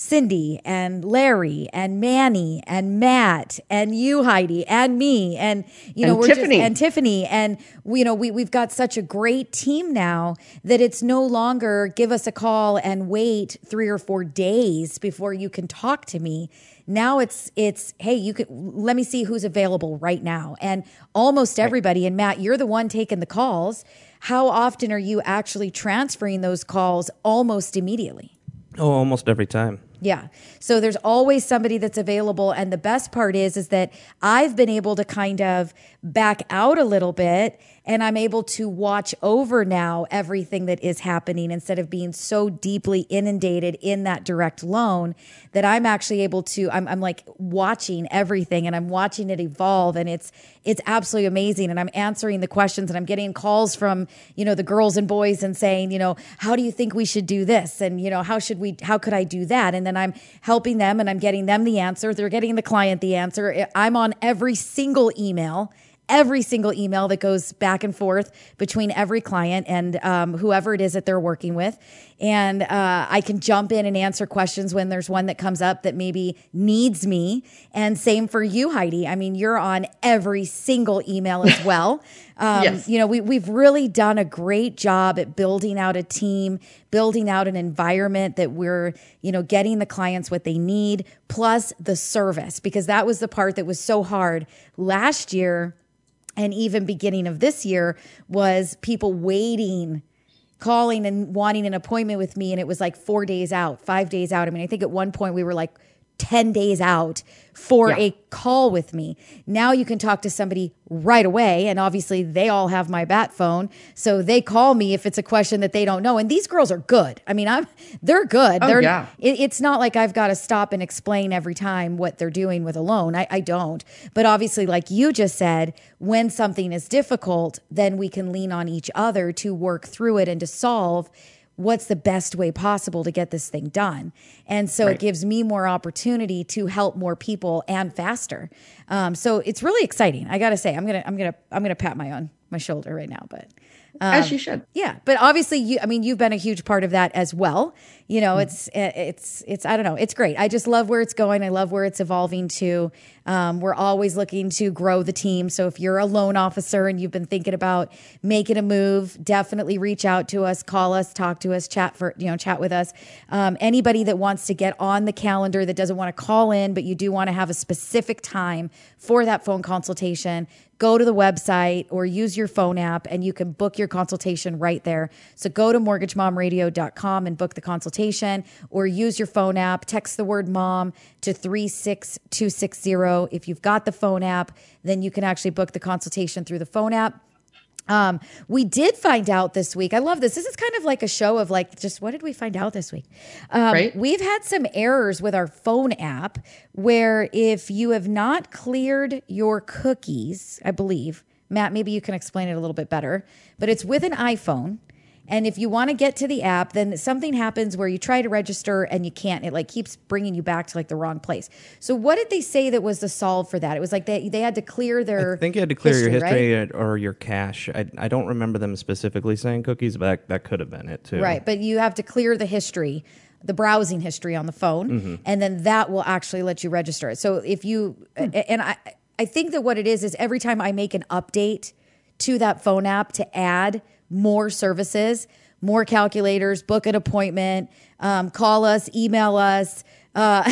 A: Cindy and Larry and Manny and Matt and you, Heidi, and me, and you know,
D: And
A: we're
D: Tiffany.
A: just and Tiffany, and we, you know, we we've got such a great team now that it's no longer give us a call and wait three or four days before you can talk to me. Now it's it's hey, you could let me see who's available right now, and almost everybody. And Matt, you're the one taking the calls. How often are you actually transferring those calls almost immediately?
E: Oh, almost every time.
A: Yeah. So there's always somebody that's available. And the best part is, is that I've been able to kind of back out a little bit, and I'm able to watch over now everything that is happening instead of being so deeply inundated in that direct loan that I'm actually able to, I'm, I'm like watching everything, and I'm watching it evolve, and it's, it's absolutely amazing. And I'm answering the questions, and I'm getting calls from, you know, the girls and boys and saying, you know, how do you think we should do this? And, you know, how should we, how could I do that? And then I'm helping them, and I'm getting them the answer. They're getting the client the answer. I'm on every single email. Every single email that goes back and forth between every client and um, whoever it is that they're working with. And uh, I can jump in and answer questions when there's one that comes up that maybe needs me. And same for you, Heidi. I mean, you're on every single email as well. Um,
D: Yes.
A: You know, we, we've really done a great job at building out a team, building out an environment that we're, you know, getting the clients what they need, plus the service, because that was the part that was so hard last year. And even beginning of this year was people waiting, calling and wanting an appointment with me. And it was like four days out, five days out. I mean, I think at one point we were like ten days out for
D: Yeah.
A: a call with me. Now you can talk to somebody right away. And obviously they all have my bat phone. So they call me if it's a question that they don't know. And these girls are good. I mean, I'm, they're good.
D: Oh,
A: they're,
D: yeah.
A: it, it's not like I've got to stop and explain every time what they're doing with a loan. I, I don't. But obviously, like you just said, when something is difficult, then we can lean on each other to work through it and to solve what's the best way possible to get this thing done. And so
D: Right.
A: it gives me more opportunity to help more people and faster. Um, so it's really exciting. I got to say, I'm going to, I'm going to, I'm going to pat my on my shoulder right now, but
D: As you should.
A: yeah, but obviously you, I mean, you've been a huge part of that as well. You know, it's, it's, it's, I don't know. It's great. I just love where it's going. I love where it's evolving to. Um, we're always looking to grow the team. So if you're a loan officer and you've been thinking about making a move, definitely reach out to us, call us, talk to us, chat for, you know, chat with us. Um, anybody that wants to get on the calendar that doesn't want to call in, but you do want to have a specific time for that phone consultation, go to the website or use your phone app and you can book your consultation right there. So go to mortgage mom radio dot com and book the consultation, or use your phone app, text the word mom to three six two six zero. If you've got the phone app, then you can actually book the consultation through the phone app. Um, we did find out this week. I love this. This is kind of like a show of like, just what did we find out this week? Um,
D: Right.
A: We've had some errors with our phone app where if you have not cleared your cookies, I believe, Matt, maybe you can explain it a little bit better, but it's with an iPhone. And if you want to get to the app, then something happens where you try to register and you can't. It like keeps bringing you back to like the wrong place. So what did they say that was the solve for that? It was like they they had to clear their
E: I think you had to clear
A: history,
E: your history
A: right?
E: or your cache. I, I don't remember them specifically saying cookies, but that, that could have been it too.
A: Right, but you have to clear the history, the browsing history on the phone,
E: Mm-hmm.
A: and then that will actually let you register it. So if you, and I, I think that what it is is every time I make an update to that phone app to add more services, more calculators, book an appointment, um, call us, email us, uh,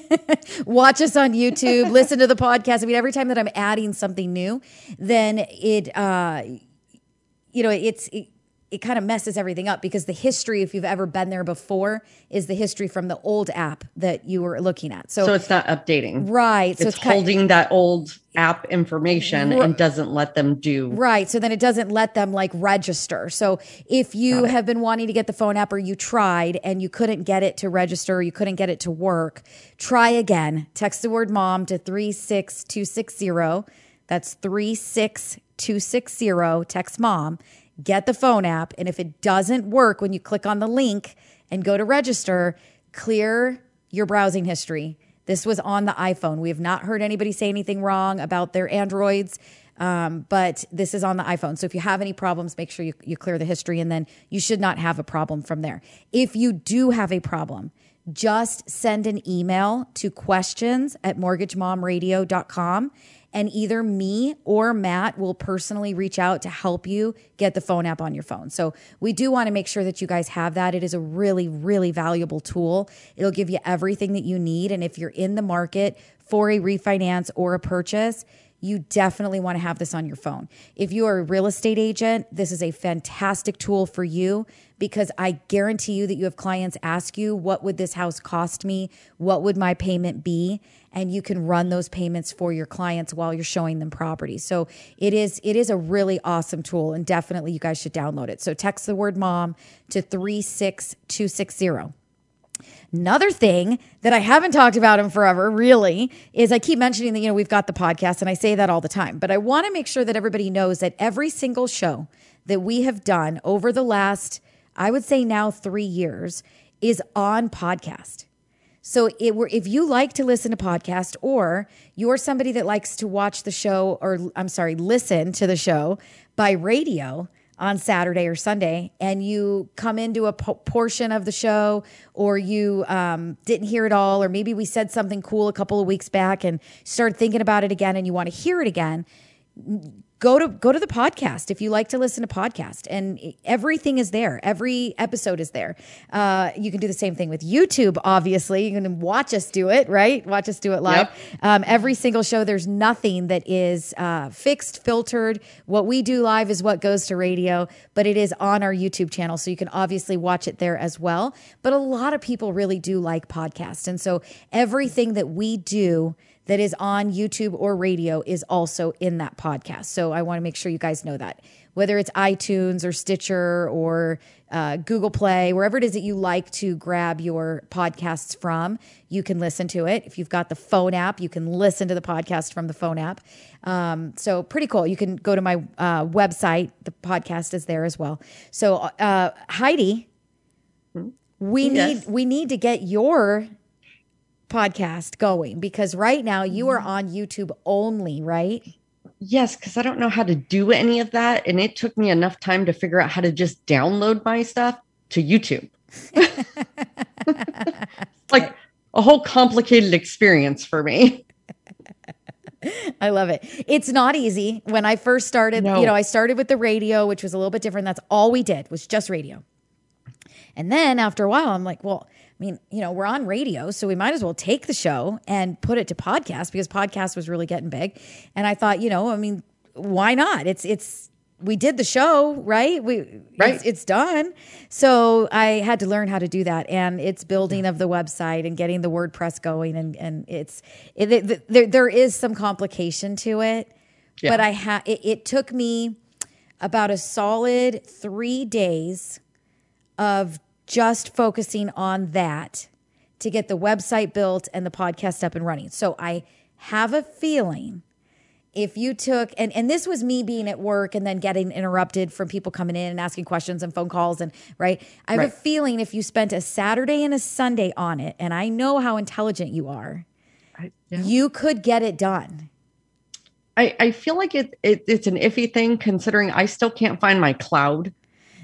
A: watch us on YouTube, listen to the podcast. I mean, every time that I'm adding something new, then it, uh, you know, it's, it, it kind of messes everything up because the history, if you've ever been there before, is the history from the old app that you were looking at. So,
D: So it's not updating.
A: right. So
D: It's,
A: it's, kind
D: holding that old app information and doesn't let them do.
A: right. So then it doesn't let them like register. So if you have been wanting to get the phone app or you tried and you couldn't get it to register, or you couldn't get it to work, try again. Text the word mom to three six two six zero. That's three six two six zero. Text mom. Get the phone app. And if it doesn't work when you click on the link and go to register, clear your browsing history. This was on the iPhone. We have not heard anybody say anything wrong about their Androids, um, but this is on the iPhone. So if you have any problems, make sure you, you clear the history, and then you should not have a problem from there. If you do have a problem, just send an email to questions at mortgage mom radio dot com. And either me or Matt will personally reach out to help you get the phone app on your phone. So we do want to make sure that you guys have that. It is a really, really valuable tool. It'll give you everything that you need. And if you're in the market for a refinance or a purchase, you definitely want to have this on your phone. If you are a real estate agent, this is a fantastic tool for you, because I guarantee you that you have clients ask you, what would this house cost me? What would my payment be? And you can run those payments for your clients while you're showing them property. So it is it is a really awesome tool, and definitely you guys should download it. So text the word mom to three six two six zero. Another thing that I haven't talked about in forever, really, is I keep mentioning that, you know, we've got the podcast, and I say that all the time, but I want to make sure that everybody knows that every single show that we have done over the last, I would say now three years, is on podcast. So it, if you like to listen to podcasts, or you're somebody that likes to watch the show, or I'm sorry, listen to the show by radio on Saturday or Sunday, and you come into a po- portion of the show, or you um, didn't hear it all, or maybe we said something cool a couple of weeks back and started thinking about it again and you want to hear it again, go to go to the podcast if you like to listen to podcasts, and everything is there. Every episode is there. Uh, you can do the same thing with YouTube, obviously. You can watch us do it, right? Watch us do it live. Yep. Um, every single show, there's nothing that is uh, fixed, filtered. What we do live is what goes to radio, but it is on our YouTube channel, so you can obviously watch it there as well. But a lot of people really do like podcasts, and so everything that we do that is on YouTube or radio is also in that podcast. So I want to make sure you guys know that. Whether it's iTunes or Stitcher or uh, Google Play, wherever it is that you like to grab your podcasts from, you can listen to it. If you've got the phone app, you can listen to the podcast from the phone app. Um, so pretty cool. You can go to my uh, website. The podcast is there as well. So uh, Heidi, we
D: Yes.
A: need we need to get your podcast going, because right now you are on YouTube only, right?
D: Yes, because I don't know how to do any of that. And it took me enough time to figure out how to just download my stuff to YouTube. Like a whole complicated experience for me.
A: I love it. It's not easy. When I first started,
D: No.
A: you know, I started with the radio, which was a little bit different. That's all we did, was just radio. And then after a while, I'm like, well, I mean, you know, we're on radio, so we might as well take the show and put it to podcast, because podcast was really getting big. And I thought, you know, I mean, why not? It's, it's, we did the show, right? We,
D: Right.
A: It's, it's done. So I had to learn how to do that. And it's building of the website and getting the WordPress going. And, and it's, it, it, there, there is some complication to it,
D: Yeah.
A: but I had, it, it took me about a solid three days of just focusing on that to get the website built and the podcast up and running. So I have a feeling if you took, and, and this was me being at work and then getting interrupted from people coming in and asking questions and phone calls, and right. I have
D: Right.
A: a feeling if you spent a Saturday and a Sunday on it, and I know how intelligent you are,
D: I, yeah.
A: you could get it done.
D: I, I feel like it, it it's an iffy thing, considering I still can't find my cloud.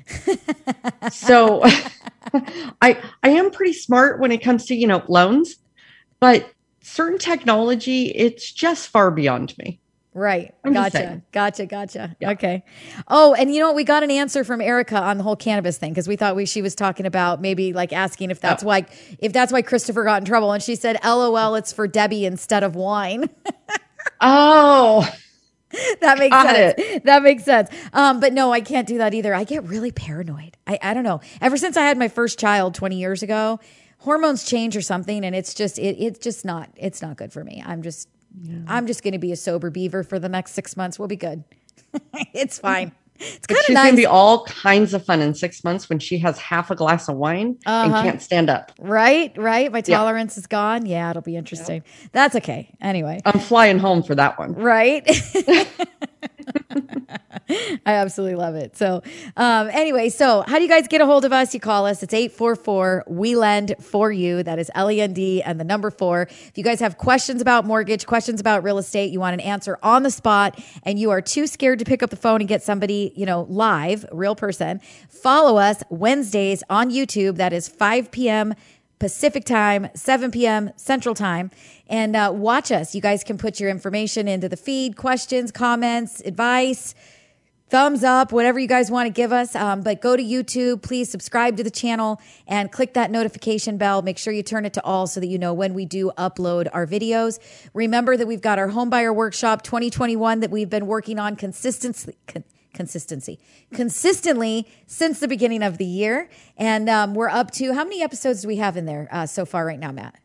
D: So I I am pretty smart when it comes to, you know, loans, but certain technology, it's just far beyond me.
A: Right.
D: I'm just
A: Gotcha.
D: saying.
A: Gotcha. Gotcha.
D: Yeah.
A: Okay. Oh, and you know what? We got an answer from Erica on the whole cannabis thing, because we thought we she was talking about maybe like asking if that's
D: Oh.
A: why if that's why Christopher got in trouble, and she said, "L O L, it's for Debbie instead of wine."
D: Oh,
A: That makes
D: Got
A: sense. That makes sense. Um, but no, I can't do that either. I get really paranoid. I, I don't know. Ever since I had my first child twenty years ago, hormones change or something, and it's just it it's just not it's not good for me. I'm just I'm just going to be a sober beaver for the next six months. We'll be good. It's fine. It's
D: but
A: kind of
D: she's
A: nice.
D: gonna be all kinds of fun in six months when she has half a glass of wine and
A: Uh-huh.
D: can't stand up.
A: Right, right. My
D: Yeah.
A: tolerance is gone. Yeah, it'll be interesting. That's okay. Anyway,
D: I'm flying home for that one.
A: right? I absolutely love it. So, um, anyway, so how do you guys get a hold of us? You call us. It's eight four four, we lend for you. That is L E N D and the number four. If you guys have questions about mortgage, questions about real estate, you want an answer on the spot, and you are too scared to pick up the phone and get somebody, you know, live, real person, follow us Wednesdays on YouTube. That is five p.m. Pacific time, seven p.m. Central time, and uh, watch us. You guys can put your information into the feed, questions, comments, advice, thumbs up, whatever you guys want to give us. Um, but go to YouTube, please subscribe to the channel and click that notification bell. Make sure you turn it to all so that you know when we do upload our videos. Remember that we've got our Homebuyer Workshop twenty twenty-one that we've been working on consistently. Con- consistency consistently since the beginning of the year. And um, we're up to, how many episodes do we have in there uh, so far right now, Matt?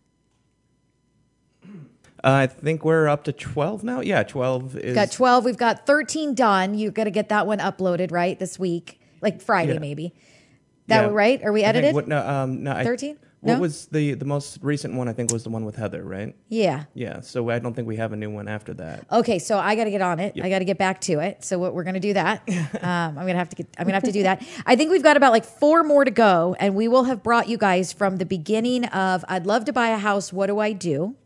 E: Uh, I think we're up to twelve now. Yeah, twelve is...
A: We've got twelve. We've got thirteen done. You've got to get that one uploaded, right, this week? Like Friday,
E: Yeah.
A: maybe. That
E: Yeah.
A: right? Are we
E: I think
A: edited?
E: What, no, um, no, I-
A: thirteen?
E: What
A: No?
E: was the, the most recent one? I think was the one with Heather, right?
A: Yeah.
E: Yeah, so I don't think we have a new one after that.
A: Okay, so I got to get on it. I got to get back to it. So what we're going to do that. Um, I'm going to have to get. I'm going to have to do that. I think we've got about like four more to go, and we will have brought you guys from the beginning of I'd love to buy a house. What do I do?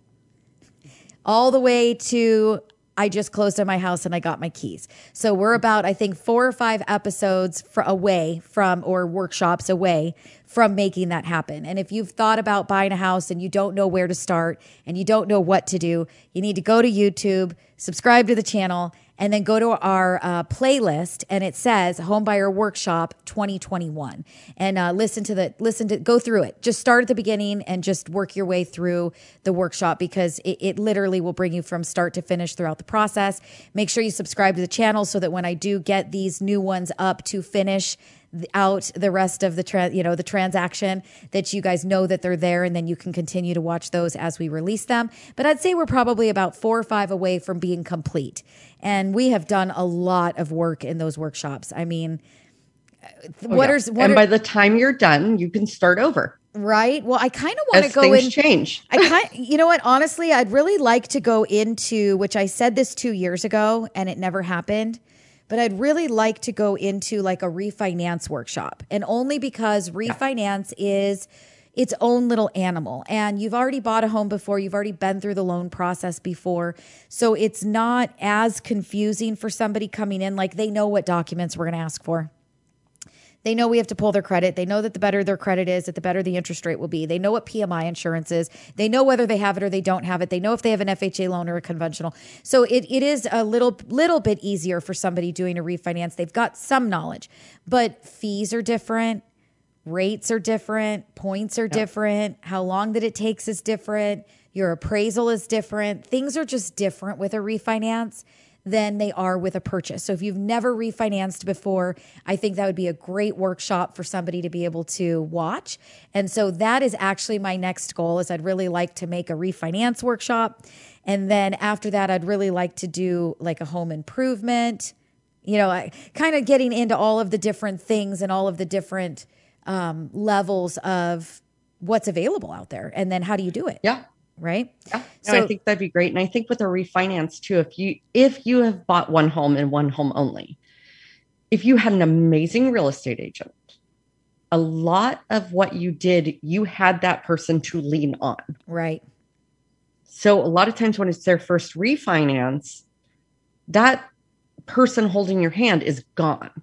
A: All the way to I just closed on my house and I got my keys. So we're about, I think, four or five episodes for, away from, or workshops away from making that happen. And if you've thought about buying a house and you don't know where to start and you don't know what to do, you need to go to YouTube, subscribe to the channel, and then go to our uh, playlist, and it says Homebuyer Workshop twenty twenty-one, and uh, listen to the listen to go through it. Just start at the beginning and just work your way through the workshop, because it, it literally will bring you from start to finish throughout the process. Make sure you subscribe to the channel so that when I do get these new ones up to finish out the rest of the tra- you know the transaction, that you guys know that they're there, and then you can continue to watch those as we release them. But I'd say we're probably about four or five away from being complete, and we have done a lot of work in those workshops. I mean,
D: Oh,
A: what
D: yeah.
A: are what
D: and
A: are,
D: by the time you're done, you can start over.
A: right? Well, I kind of want to
D: As
A: go
D: things
A: in.
D: change.
A: I kind, you know what? Honestly, I'd really like to go into, which I said this two years ago, and it never happened. But I'd really like to go into like a refinance workshop, and only because refinance is its own little animal, and you've already bought a home before, you've already been through the loan process before. So it's not as confusing for somebody coming in. Like, they know what documents we're going to ask for. They know we have to pull their credit. They know that the better their credit is, that the better the interest rate will be. They know what P M I insurance is. They know whether they have it or they don't have it. They know if they have an F H A loan or a conventional. So it, it is a little little bit easier for somebody doing a refinance. They've got some knowledge, but fees are different. Rates are different. Points are different. How long that it takes is different. Your appraisal is different. Things are just different with a refinance than they are with a purchase. So if you've never refinanced before, I think that would be a great workshop for somebody to be able to watch. And so that is actually my next goal, is I'd really like to make a refinance workshop. And then after that, I'd really like to do like a home improvement, you know, I, kind of getting into all of the different things and all of the different um, levels of what's available out there. And then how do you do it?
D: Yeah.
A: Right.
D: Yeah. No,
A: So
D: I think that'd be great. And I think with a refinance too, if you if you have bought one home and one home only, if you had an amazing real estate agent, a lot of what you did, you had that person to lean on.
A: right.
D: So a lot of times when it's their first refinance, that person holding your hand is gone.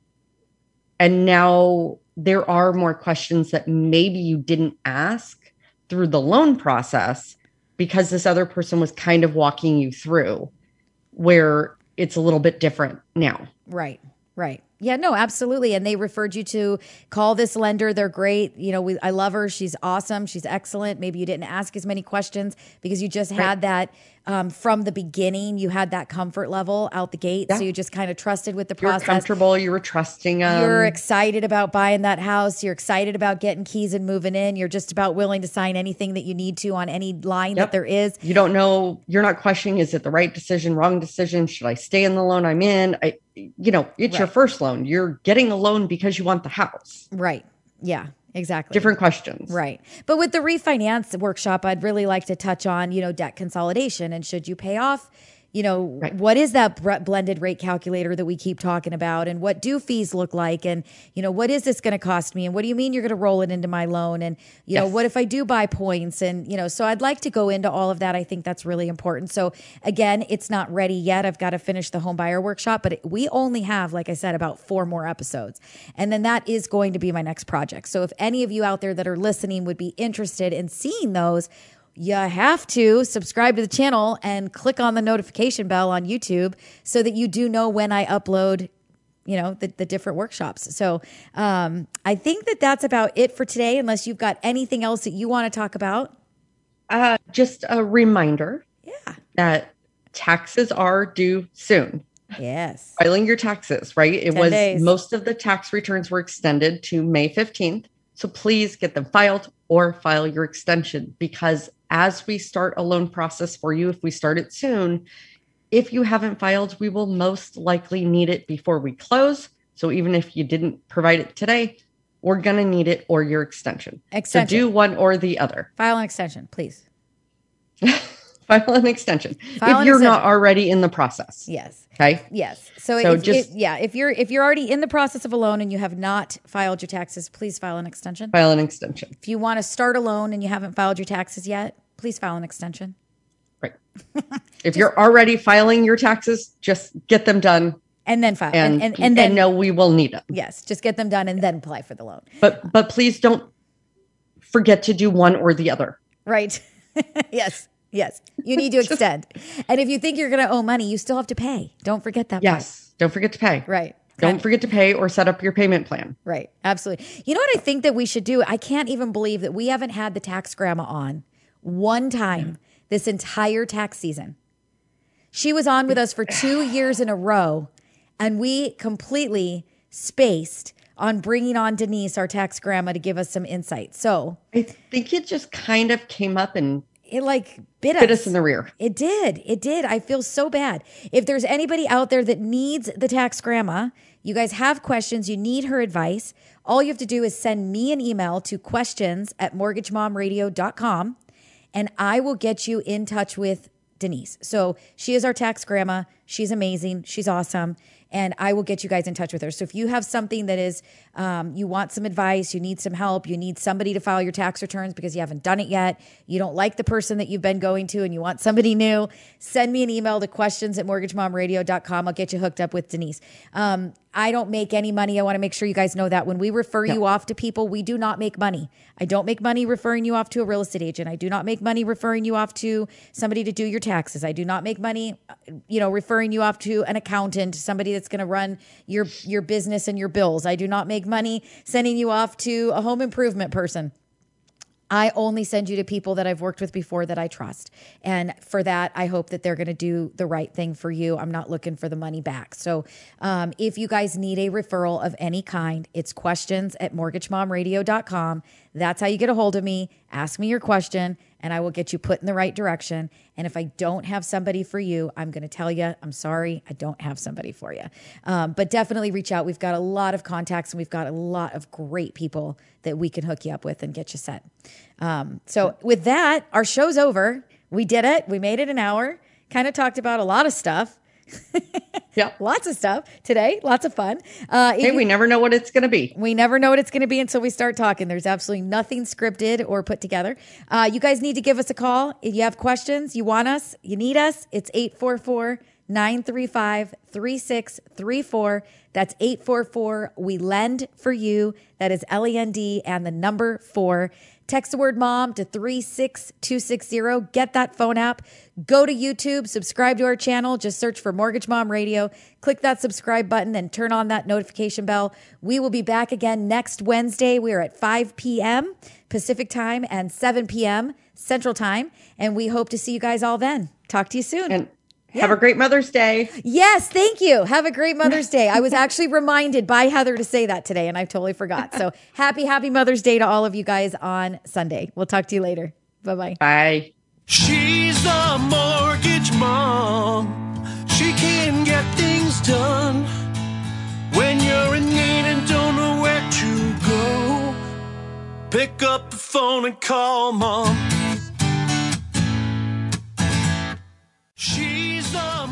D: And now there are more questions that maybe you didn't ask through the loan process, because this other person was kind of walking you through, where it's a little bit different now.
A: Right. Right. Yeah, no, absolutely. And they referred you to call this lender. They're great. You know, we, I love her. She's awesome. She's excellent. Maybe you didn't ask as many questions because you just had that um, from the beginning. You had that comfort level out the gate.
D: Yeah.
A: So you just kind of trusted with the
D: You're
A: process.
D: comfortable. You were trusting them.
A: You're excited about buying that house. You're excited about getting keys and moving in. You're just about willing to sign anything that you need to on any line
D: Yep.
A: that there is.
D: You don't know. You're not questioning, is it the right decision, wrong decision? Should I stay in the loan I'm in? I, you know, it's your
A: Right.
D: first loan. You're getting a loan because you want the house.
A: Right. Yeah, exactly.
D: Different questions.
A: Right. But with the refinance workshop, I'd really like to touch on, you know, debt consolidation, and should you pay off you know, right. what is that blended rate calculator that we keep talking about? And what do fees look like? And, you know, what is this going to cost me? And what do you mean you're going to roll it into my loan? And, you yes. know, what if I do buy points? And, you know, so I'd like to go into all of that. I think that's really important. So again, it's not ready yet. I've got to finish the home buyer workshop, but we only have, like I said, about four more episodes. And then that is going to be my next project. So if any of you out there that are listening would be interested in seeing those, you have to subscribe to the channel and click on the notification bell on YouTube so that you do know when I upload, you know, the, the different workshops. So um, I think that that's about it for today, unless you've got anything else that you want to talk about.
D: Uh, just a reminder
A: yeah.
D: that taxes are due soon.
A: Yes.
D: Filing your taxes, right? It was
A: days.
D: Most of the tax returns were extended to May fifteenth. So please get them filed or file your extension, because as we start a loan process for you, if we start it soon, if you haven't filed, we will most likely need it before we close. So even if you didn't provide it today, we're going to need it or your extension.
A: Extension.
D: So do one or the other.
A: File an extension, please.
D: File an extension.
A: File
D: if
A: an
D: you're
A: extension.
D: not already in the process.
A: Yes.
D: Okay.
A: Yes. So,
D: So
A: if,
D: just-
A: if- yeah, if you're if you're already in the process of a loan and you have not filed your taxes, please file an extension.
D: File an extension.
A: If you want to start a loan and you haven't filed your taxes yet, please file an extension.
D: Right. If you're already filing your taxes, just get them done.
A: And then file.
D: And,
A: And, and, and then,
D: and know we will need them.
A: yes, just get them done and then apply for the loan.
D: But but please don't forget to do one or the other.
A: Right. Yes. Yes. You need to extend. And if you think you're going to owe money, you still have to pay. Don't forget that.
D: Yes. Don't forget to pay.
A: Part. Right.
D: Don't
A: Kind-
D: forget to pay or set up your payment plan.
A: Right. Absolutely. You know what I think that we should do? I can't even believe that we haven't had the tax grandma on one time this entire tax season. She was on with us for two years in a row, and we completely spaced on bringing on Denise, our tax grandma, to give us some insight. So
D: I think it just kind of came up and
A: it like bit us.
D: bit us in the rear.
A: It did. It did. I feel so bad. If there's anybody out there that needs the tax grandma, you guys have questions, you need her advice, all you have to do is send me an email to questions at mortgage mom radio dot com, and I will get you in touch with Denise. So she is our tax grandma. She's amazing. She's awesome. And I will get you guys in touch with her. So if you have something that is, um, you want some advice, you need some help, you need somebody to file your tax returns because you haven't done it yet, you don't like the person that you've been going to and you want somebody new, send me an email to questions at mortgage mom radio dot com. I'll get you hooked up with Denise. Um, I don't make any money. I want to make sure you guys know that. When we refer
D: No.
A: you off to people, we do not make money. I don't make money referring you off to a real estate agent. I do not make money referring you off to somebody to do your taxes. I do not make money, you know, referring you off to an accountant, somebody that's going to run your your business and your bills. I do not make money sending you off to a home improvement person. I only send you to people that I've worked with before that I trust. And for that, I hope that they're going to do the right thing for you. I'm not looking for the money back. So um, if you guys need a referral of any kind, it's questions at mortgage mom radio dot com. That's how you get a hold of me. Ask me your question and I will get you put in the right direction. And if I don't have somebody for you, I'm going to tell you, I'm sorry, I don't have somebody for you. Um, but definitely reach out. We've got a lot of contacts and we've got a lot of great people that we can hook you up with and get you set. Um, so with that, our show's over. We did it. We made it an hour. Kind of talked about a lot of stuff.
D: Yeah.
A: Lots of stuff today. Lots of fun. Uh, if
D: Hey,
A: you-
D: we never know what it's going to be.
A: we never know what it's going to be until we start talking. There's absolutely nothing scripted or put together. Uh, you guys need to give us a call. If you have questions, you want us, you need us, it's eight four four, nine three five, three six three four. That's eight four four, we lend for you. That is L E N D and the number four. Text the word mom to three six two six zero. Get that phone app. Go to YouTube, subscribe to our channel. Just search for Mortgage Mom Radio. Click that subscribe button and turn on that notification bell. We will be back again next Wednesday. We are at five p.m. Pacific time and seven p.m. Central time. And we hope to see you guys all then. Talk to you soon.
D: And have a great Mother's Day.
A: Yes, thank you. Have a great Mother's Day. I was actually reminded by Heather to say that today, and I totally forgot. So happy, happy Mother's Day to all of you guys on Sunday. We'll talk to you later. Bye-bye.
D: Bye.
C: She's the mortgage mom. She can get things done when you're in need and don't know where to go. Pick up the phone and call mom. She's the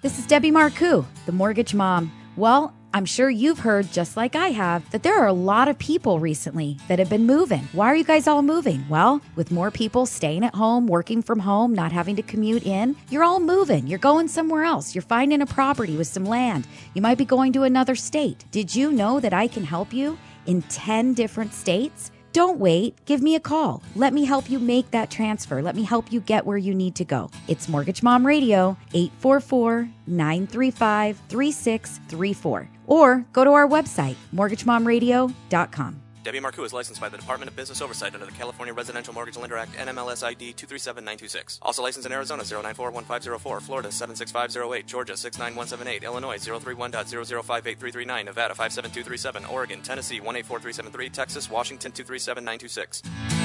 A: This is Debbie Marcoux, the Mortgage Mom. Well, I'm sure you've heard, just like I have, that there are a lot of people recently that have been moving. Why are you guys all moving? Well, with more people staying at home, working from home, not having to commute in, you're all moving. You're going somewhere else. You're finding a property with some land. You might be going to another state. Did you know that I can help you in ten different states? Don't wait. Give me a call. Let me help you make that transfer. Let me help you get where you need to go. It's Mortgage Mom Radio, eight four four, nine three five, three six three four. Or go to our website, mortgage mom radio dot com.
B: Debbie Marcoux is licensed by the Department of Business Oversight under the California Residential Mortgage Lender Act, N M L S I D two three seven nine two six. Also licensed in Arizona zero nine four one five zero four, Florida seven six five zero eight, Georgia six nine one seven eight, Illinois zero three one zero zero five eight three three nine, Nevada five seven two three seven, Oregon, Tennessee one eight four three seven three, Texas, Washington two three seven nine two six.